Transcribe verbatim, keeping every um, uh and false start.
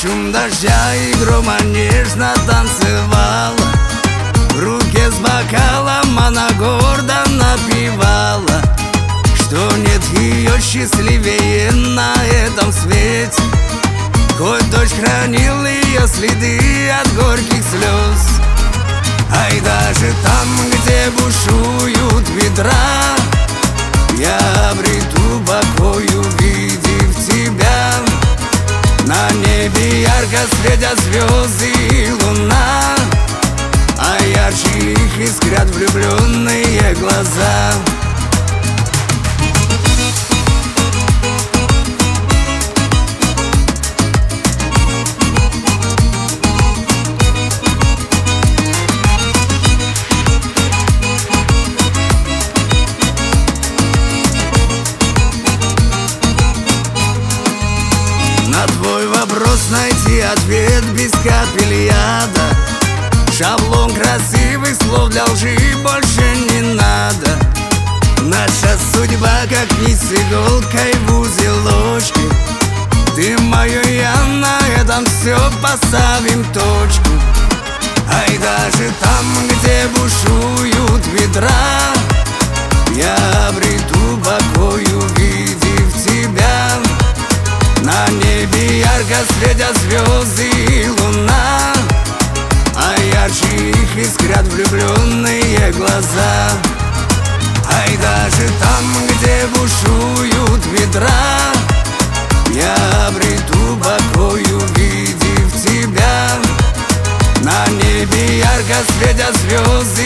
шум дождя и грома нежно танцевала. В руке с бокалом она гордо напевала, что нет ее счастливее на этом свете. Хоть дождь хранил ее следы от горьких слез. Ай, даже там, где бушуют ветра, я обрету покой, увидев тебя. На небе ярко светят звезды и луна, а ярче их искрят влюбленные глаза. На твой вопрос найти ответ без капель яда. Шаблон красивых слов для лжи больше не надо. Наша судьба как нить с иголкой в узелочке. Ты мое, я на этом все поставим точку. Ай, даже там, где бушуют ветра, я обрету покой, увидев тебя. На небе ярко светят звезды и луна, а ярче их искрят влюбленные глаза. Ай, даже там, где бушуют ветра, я обрету покой, увидев тебя. На небе ярко светят звезды